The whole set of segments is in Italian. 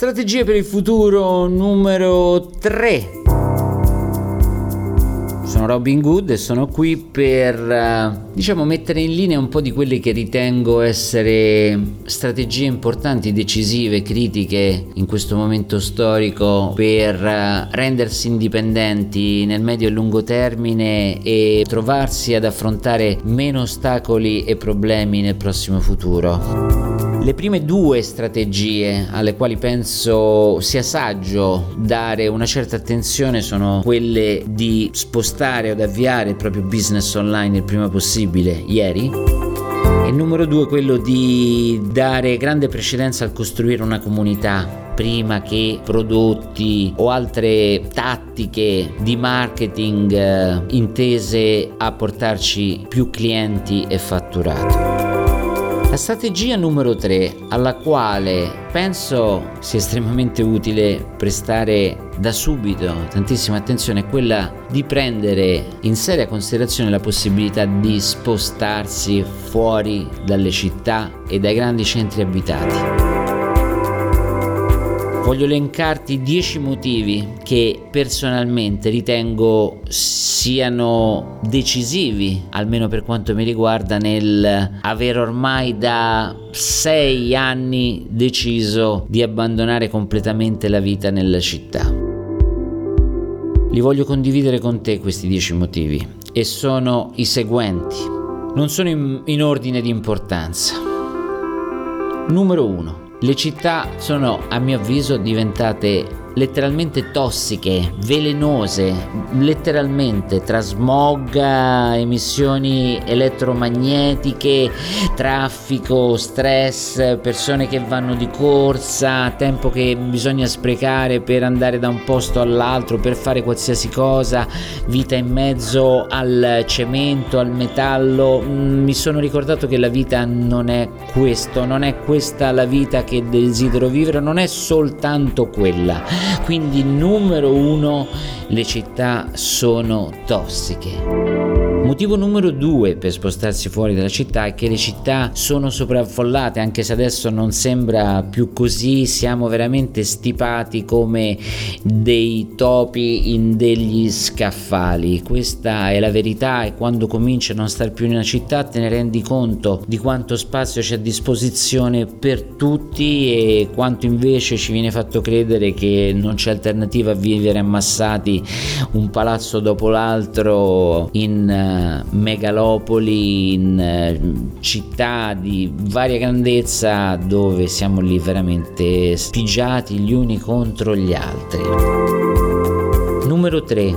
Strategie per il futuro numero 3. Sono Robin Good e sono qui per mettere in linea un po' di quelle che ritengo essere strategie importanti, decisive, critiche in questo momento storico per rendersi indipendenti nel medio e lungo termine e trovarsi ad affrontare meno ostacoli e problemi nel prossimo futuro. Le prime due strategie alle quali penso sia saggio dare una certa attenzione sono quelle di spostare o di avviare il proprio business online il prima possibile, ieri. E numero 2, quello di dare grande precedenza al costruire una comunità prima che prodotti o altre tattiche di marketing intese a portarci più clienti e fatturato. La strategia numero 3, alla quale penso sia estremamente utile prestare da subito tantissima attenzione, è quella di prendere in seria considerazione la possibilità di spostarsi fuori dalle città e dai grandi centri abitati. Voglio elencarti 10 motivi che personalmente ritengo siano decisivi, almeno per quanto mi riguarda, nel aver ormai da 6 anni deciso di abbandonare completamente la vita nella città. Li voglio condividere con te questi 10 motivi e sono i seguenti. Non sono in ordine di importanza. Numero 1. Le città sono, a mio avviso, diventate letteralmente tossiche, velenose, letteralmente, tra smog, emissioni elettromagnetiche, traffico, stress, persone che vanno di corsa, tempo che bisogna sprecare per andare da un posto all'altro, per fare qualsiasi cosa, vita in mezzo al cemento, al metallo. Mi sono ricordato che la vita non è questo, non è questa la vita che desidero vivere, non è soltanto quella. Quindi numero 1, le città sono tossiche. Motivo numero 2 per spostarsi fuori dalla città è che le città sono sovraffollate, anche se adesso non sembra più così, siamo veramente stipati come dei topi in degli scaffali. Questa è la verità e quando cominci a non star più in una città te ne rendi conto di quanto spazio c'è a disposizione per tutti e quanto invece ci viene fatto credere che non c'è alternativa a vivere ammassati un palazzo dopo l'altro in megalopoli, in città di varia grandezza dove siamo lì veramente spigiati gli uni contro gli altri. Numero 3.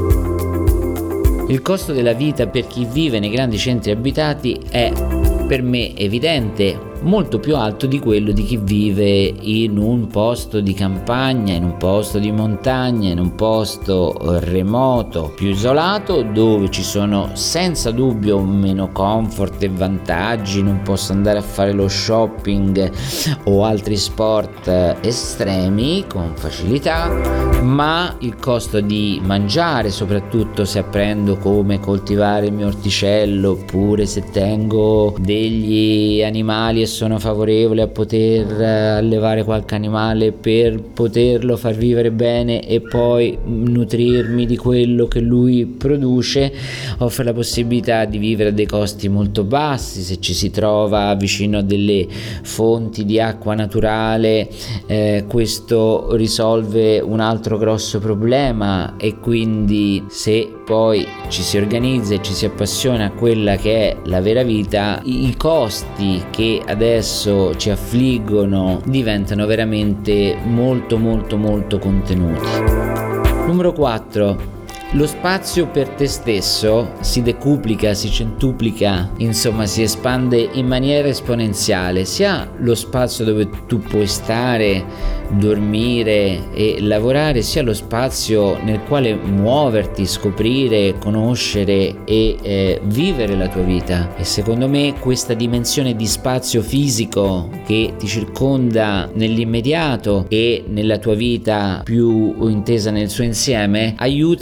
Il costo della vita per chi vive nei grandi centri abitati è per me evidente, molto più alto di quello di chi vive in un posto di campagna, in un posto di montagna, in un posto remoto, più isolato, dove ci sono senza dubbio meno comfort e vantaggi. Non posso andare a fare lo shopping o altri sport estremi con facilità, ma il costo di mangiare, soprattutto se apprendo come coltivare il mio orticello, oppure se tengo degli animali e sono favorevole a poter allevare qualche animale per poterlo far vivere bene e poi nutrirmi di quello che lui produce, offre la possibilità di vivere a dei costi molto bassi. Se ci si trova vicino a delle fonti di acqua naturale, questo risolve un altro grosso problema, e quindi se poi ci si organizza e ci si appassiona a quella che è la vera vita, i costi che adesso ci affliggono diventano veramente molto contenuti. Numero 4. Lo spazio per te stesso si decuplica, si centuplica, insomma si espande in maniera esponenziale, sia lo spazio dove tu puoi stare, dormire e lavorare, sia lo spazio nel quale muoverti, scoprire, conoscere e vivere la tua vita. E secondo me questa dimensione di spazio fisico che ti circonda nell'immediato e nella tua vita più intesa nel suo insieme aiuta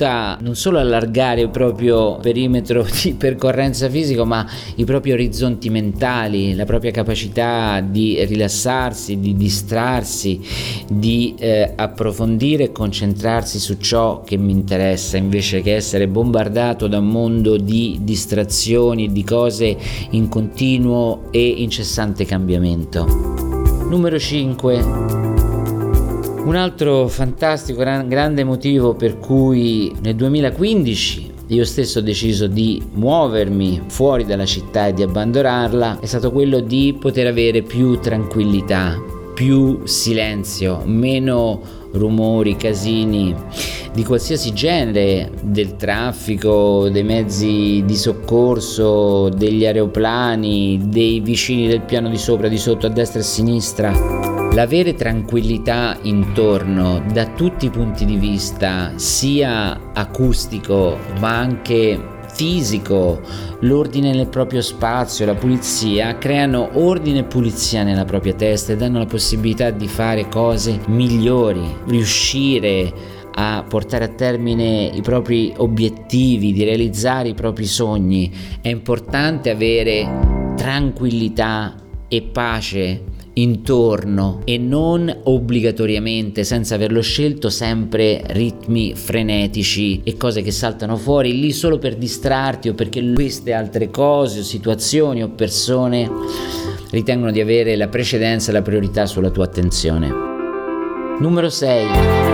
non solo allargare il proprio perimetro di percorrenza fisico, ma i propri orizzonti mentali, la propria capacità di rilassarsi, di distrarsi, di approfondire e concentrarsi su ciò che mi interessa, invece che essere bombardato da un mondo di distrazioni, di cose in continuo e incessante cambiamento. Numero 5. Un altro fantastico, grande motivo per cui nel 2015 io stesso ho deciso di muovermi fuori dalla città e di abbandonarla è stato quello di poter avere più tranquillità, più silenzio, meno rumori, casini di qualsiasi genere, del traffico, dei mezzi di soccorso, degli aeroplani, dei vicini del piano di sopra, di sotto, a destra e a sinistra. L'avere tranquillità intorno da tutti i punti di vista, sia acustico ma anche fisico, l'ordine nel proprio spazio, la pulizia, creano ordine e pulizia nella propria testa e danno la possibilità di fare cose migliori, riuscire a portare a termine i propri obiettivi, di realizzare i propri sogni. È importante avere tranquillità e pace intorno e non obbligatoriamente, senza averlo scelto, sempre ritmi frenetici e cose che saltano fuori lì solo per distrarti o perché queste altre cose o situazioni o persone ritengono di avere la precedenza e la priorità sulla tua attenzione. Numero 6.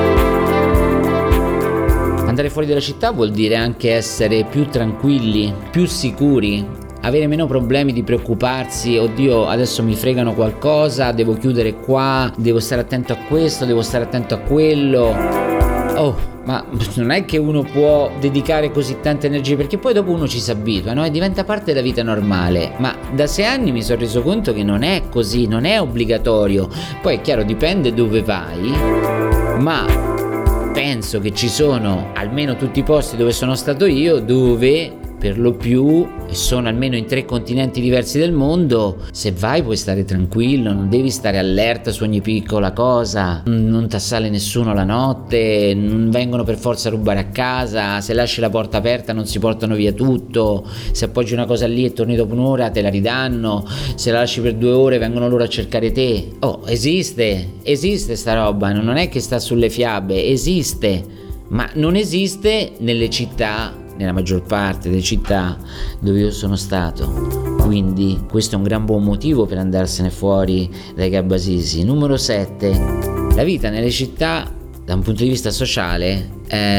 Andare fuori dalla città vuol dire anche essere più tranquilli, più sicuri, avere meno problemi di preoccuparsi, oddio adesso mi fregano qualcosa, devo chiudere qua, devo stare attento a questo, devo stare attento a quello. Oh, ma non è che uno può dedicare così tante energie, perché poi dopo uno ci si abitua, no? E diventa parte della vita normale. Ma da 6 anni mi sono reso conto che non è così, non è obbligatorio. Poi è chiaro, dipende dove vai, ma penso che ci sono almeno tutti i posti dove sono stato io, dove per lo più, e sono almeno in 3 continenti diversi del mondo, se vai puoi stare tranquillo, non devi stare allerta su ogni piccola cosa, non t'assale nessuno la notte, non vengono per forza a rubare a casa, se lasci la porta aperta non si portano via tutto, se appoggi una cosa lì e torni dopo un'ora te la ridanno, se la lasci per 2 ore vengono loro a cercare te. Oh, esiste sta roba, non è che sta sulle fiabe, esiste, ma non esiste nelle città, nella maggior parte delle città dove io sono stato. Quindi questo è un gran buon motivo per andarsene fuori dai Gabba Sisi. Numero 7. La vita nelle città da un punto di vista sociale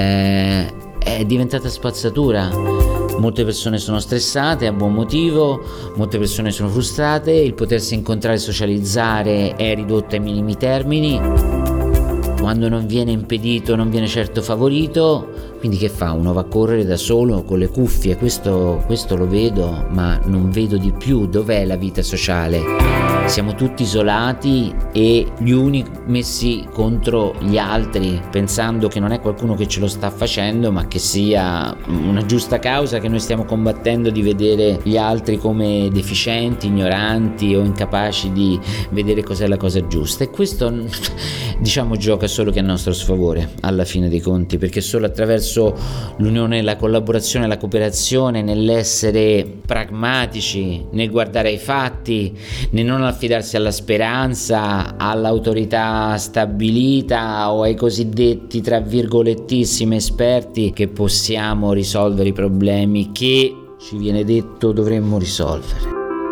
è diventata spazzatura. Molte persone sono stressate a buon motivo, molte persone sono frustrate, il potersi incontrare e socializzare è ridotto ai minimi termini. Quando non viene impedito, non viene certo favorito, quindi che fa? Uno va a correre da solo con le cuffie, questo lo vedo, ma non vedo di più. Dov'è la vita sociale? Siamo tutti isolati e gli uni messi contro gli altri, pensando che non è qualcuno che ce lo sta facendo, ma che sia una giusta causa che noi stiamo combattendo di vedere gli altri come deficienti, ignoranti o incapaci di vedere cos'è la cosa giusta. E questo, diciamo, gioca solo che a nostro sfavore alla fine dei conti, perché solo attraverso l'unione, la collaborazione, la cooperazione, nell'essere pragmatici, nel guardare ai fatti, nel non affidarsi alla speranza, all'autorità stabilita o ai cosiddetti tra virgolettissimi esperti, che possiamo risolvere i problemi che ci viene detto dovremmo risolvere.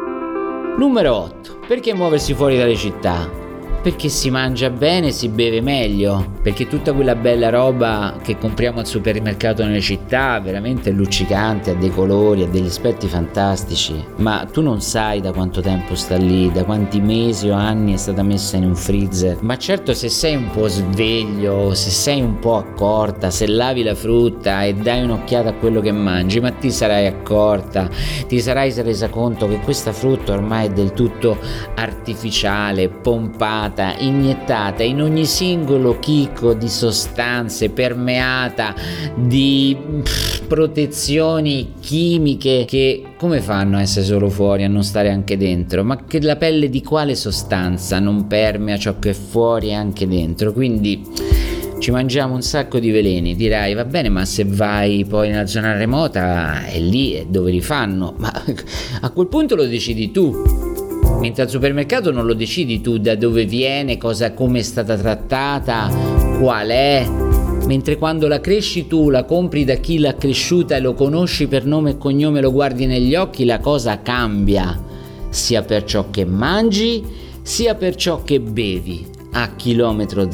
Numero 8. Perché muoversi fuori dalle città? Perché si mangia bene, si beve meglio, perché tutta quella bella roba che compriamo al supermercato nelle città veramente è luccicante, ha dei colori, ha degli aspetti fantastici, ma tu non sai da quanto tempo sta lì, da quanti mesi o anni è stata messa in un freezer. Ma certo, se sei un po' sveglio, se sei un po' accorta, se lavi la frutta e dai un'occhiata a quello che mangi, ma ti sarai accorta, ti sarai resa conto che questa frutta ormai è del tutto artificiale, pompata, iniettata in ogni singolo chicco di sostanze, permeata di protezioni chimiche che come fanno a essere solo fuori, a non stare anche dentro? Ma che la pelle di quale sostanza non permea ciò che è fuori e anche dentro? Quindi ci mangiamo un sacco di veleni. Dirai, va bene, ma se vai poi nella zona remota è lì, è dove li fanno, ma a quel punto lo decidi tu. Mentre al supermercato non lo decidi tu da dove viene, come è stata trattata, qual è. Mentre quando la cresci tu, la compri da chi l'ha cresciuta e lo conosci per nome e cognome, lo guardi negli occhi, la cosa cambia, sia per ciò che mangi, sia per ciò che bevi a chilometro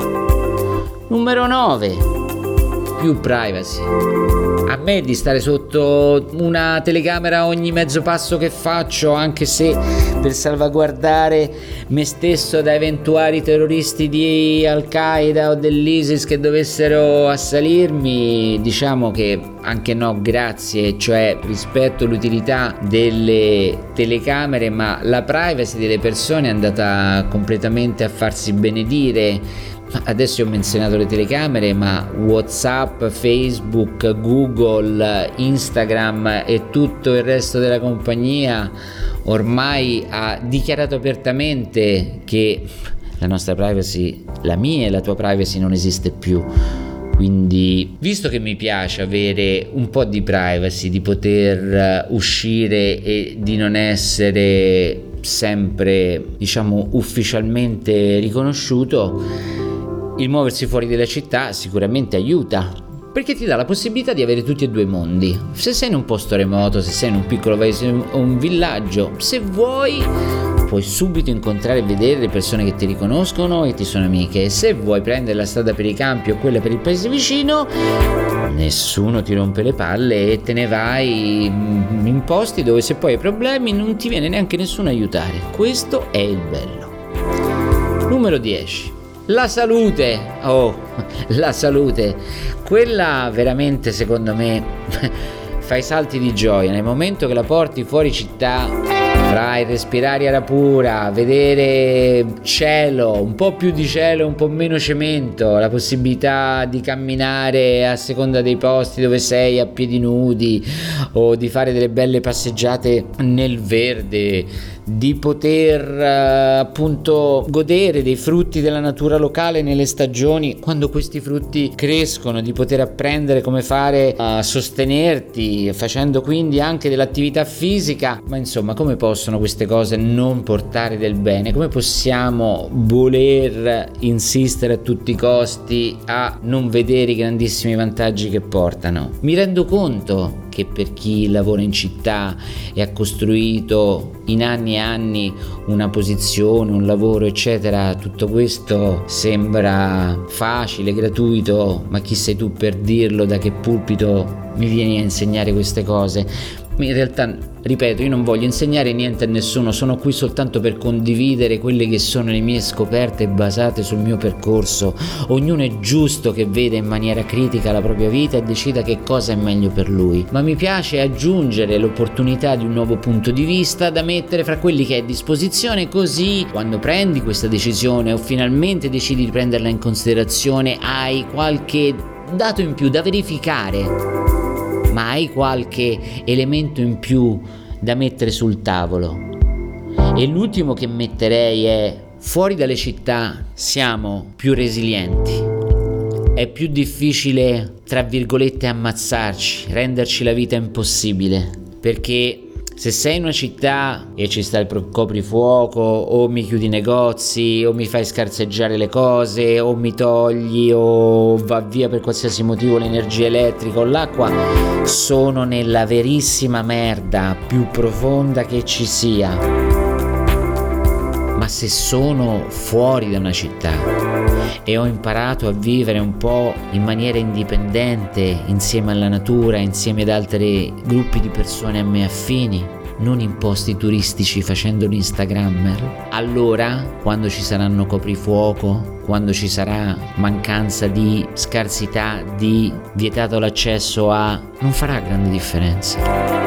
zero. Numero 9. Più privacy. A me di stare sotto una telecamera ogni mezzo passo che faccio, anche se per salvaguardare me stesso da eventuali terroristi di Al-Qaeda o dell'ISIS che dovessero assalirmi, diciamo che anche no, grazie, cioè rispetto l'utilità delle telecamere, ma la privacy delle persone è andata completamente a farsi benedire. Adesso ho menzionato le telecamere, ma WhatsApp, Facebook, Google, Instagram e tutto il resto della compagnia ormai ha dichiarato apertamente che la nostra privacy, la mia e la tua privacy, non esiste più. Quindi, visto che mi piace avere un po' di privacy, di poter uscire e di non essere sempre, diciamo, ufficialmente riconosciuto, il muoversi fuori dalla città sicuramente aiuta, perché ti dà la possibilità di avere tutti e due i mondi. Se sei in un posto remoto, se sei in un piccolo paese o un villaggio, se vuoi puoi subito incontrare e vedere le persone che ti riconoscono e ti sono amiche. Se vuoi prendere la strada per i campi o quella per il paese vicino, nessuno ti rompe le palle e te ne vai in posti dove, se poi hai problemi, non ti viene neanche nessuno a aiutare. Questo è il bello. Numero 10. La salute. La salute, quella veramente, secondo me, fai salti di gioia nel momento che la porti fuori città, fra il respirare aria pura, vedere cielo, un po' più di cielo, un po' meno cemento, la possibilità di camminare a seconda dei posti dove sei a piedi nudi, o di fare delle belle passeggiate nel verde, di poter appunto godere dei frutti della natura locale nelle stagioni quando questi frutti crescono, di poter apprendere come fare a sostenerti facendo quindi anche dell'attività fisica. Ma insomma, come possono queste cose non portare del bene? Come possiamo voler insistere a tutti i costi a non vedere i grandissimi vantaggi che portano? Mi rendo conto che per chi lavora in città e ha costruito in anni e anni una posizione, un lavoro, eccetera, tutto questo sembra facile, gratuito, ma chi sei tu per dirlo? Da che pulpito mi vieni a insegnare queste cose? In realtà, ripeto, io non voglio insegnare niente a nessuno, sono qui soltanto per condividere quelle che sono le mie scoperte basate sul mio percorso. Ognuno è giusto che veda in maniera critica la propria vita e decida che cosa è meglio per lui, ma mi piace aggiungere l'opportunità di un nuovo punto di vista da mettere fra quelli che hai a disposizione, così quando prendi questa decisione o finalmente decidi di prenderla in considerazione hai qualche dato in più da verificare, ma hai qualche elemento in più da mettere sul tavolo. E l'ultimo che metterei è: fuori dalle città siamo più resilienti, è più difficile, tra virgolette, ammazzarci, renderci la vita impossibile, perché se sei in una città e ci sta il coprifuoco, o mi chiudi i negozi, o mi fai scarseggiare le cose, o mi togli, o va via per qualsiasi motivo l'energia elettrica o l'acqua, sono nella verissima merda più profonda che ci sia. Ma se sono fuori da una città e ho imparato a vivere un po' in maniera indipendente, insieme alla natura, insieme ad altri gruppi di persone a me affini, non in posti turistici facendo l'instagrammer, allora quando ci saranno coprifuoco, quando ci sarà mancanza di scarsità, di vietato l'accesso a, non farà grande differenza.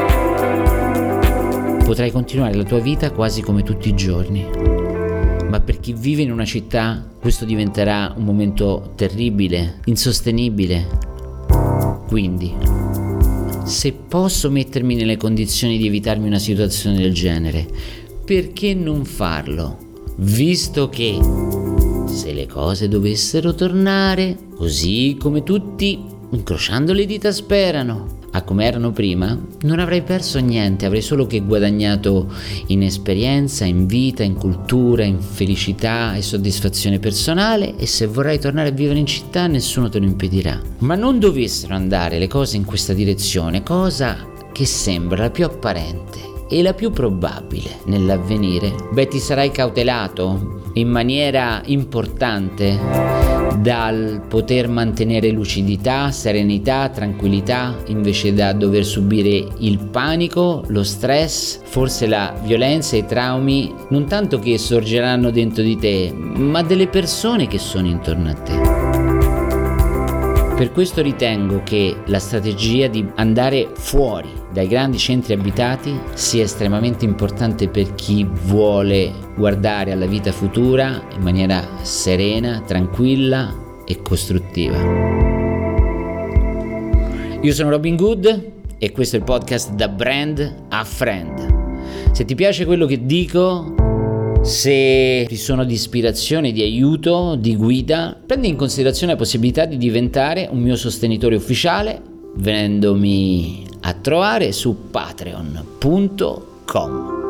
Potrai continuare la tua vita quasi come tutti i giorni. Ma per chi vive in una città questo diventerà un momento terribile, insostenibile. Quindi, se posso mettermi nelle condizioni di evitarmi una situazione del genere, perché non farlo? Visto che se le cose dovessero tornare, così come tutti, incrociando le dita, sperano, a come erano prima, non avrei perso niente, avrei solo che guadagnato in esperienza, in vita, in cultura, in felicità e soddisfazione personale, e se vorrai tornare a vivere in città nessuno te lo impedirà. Ma non dovessero andare le cose in questa direzione, cosa che sembra la più apparente e la più probabile nell'avvenire, ti sarai cautelato in maniera importante dal poter mantenere lucidità, serenità, tranquillità, invece da dover subire il panico, lo stress, forse la violenza e i traumi, non tanto che sorgeranno dentro di te, ma delle persone che sono intorno a te. Per questo ritengo che la strategia di andare fuori dai grandi centri abitati sia estremamente importante per chi vuole guardare alla vita futura in maniera serena, tranquilla e costruttiva. Io sono Robin Good e questo è il podcast Da Brand a Friend. Se ti piace quello che dico, se ti sono di ispirazione, di aiuto, di guida, prendi in considerazione la possibilità di diventare un mio sostenitore ufficiale venendomi a trovare su patreon.com.